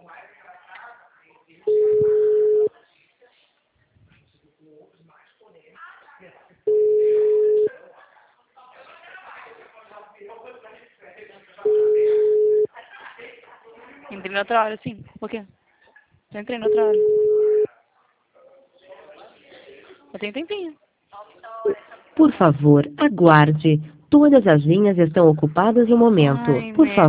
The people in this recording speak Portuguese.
Entrei na outra hora, sim. Por quê? Já entrei na outra hora. Eu tenho tempinho. Por favor, aguarde. Todas as linhas estão ocupadas no momento. Ai, Por favor.